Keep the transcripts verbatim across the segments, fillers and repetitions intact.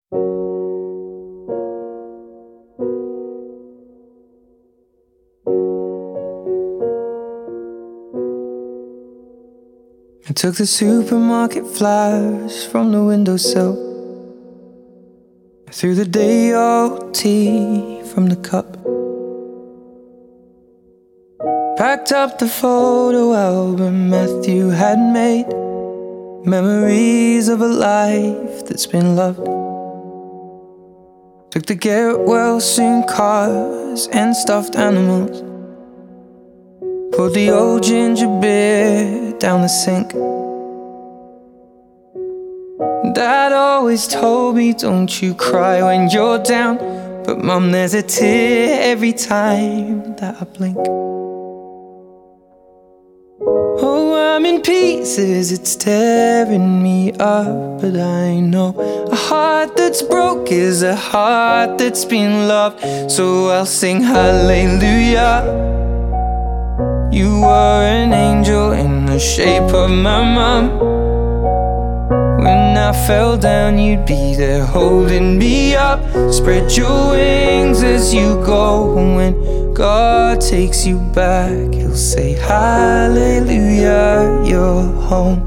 I took the supermarket flowers from the windowsill. I threw the day-old tea from the cup. Packed up the photo album Matthew had made, memories of a life that's been loved. Took the get well soon cars and stuffed animals. Poured the old ginger beer down the sink. Dad always told me, don't you cry when you're down, but Mum, there's a tear every time that I blink. Oh, I'm in pieces, it's tearing me up, but I know a heart that's broke is a heart that's been loved. So I'll sing hallelujah. You were an angel in the shape of my mum. When I fell down, you'd be there holding me up. Spread your wings as you go. When God takes you back, He'll say hallelujah, you're home.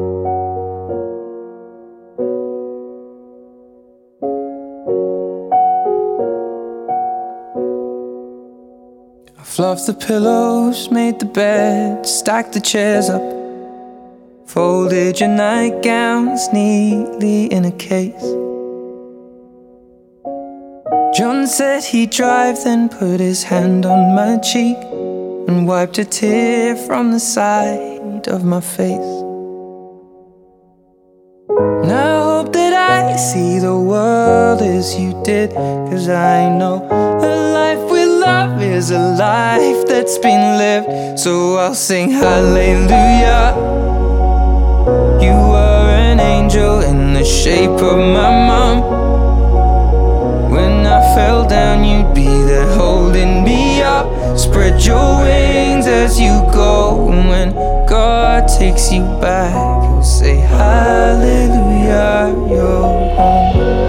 I fluffed the pillows, made the bed, stacked the chairs up, folded your nightgowns neatly in a case. John said he'd drive, then put his hand on my cheek and wiped a tear from the side of my face. And I hope that I see the world as you did, 'cause I know a life with love is a life that's been lived. So I'll sing hallelujah. You were an angel in the shape of my mum. When I fell down, you'd be there holding me up. Spread your wings as you go. And when God takes you back, He'll say hallelujah, you're home.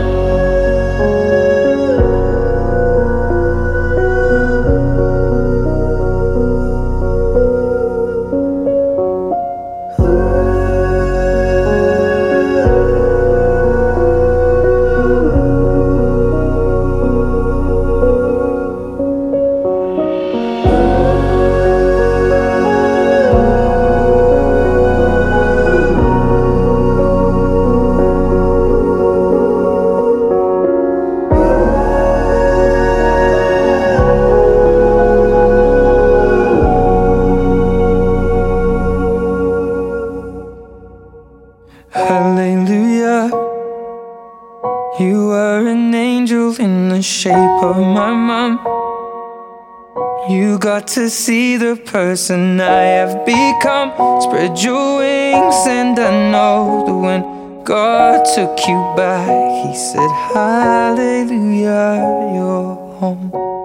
Hallelujah. You were an angel in the shape of my mum. You got to see the person I have become. Spread your wings and I know that when God took you back, He said hallelujah, you're home.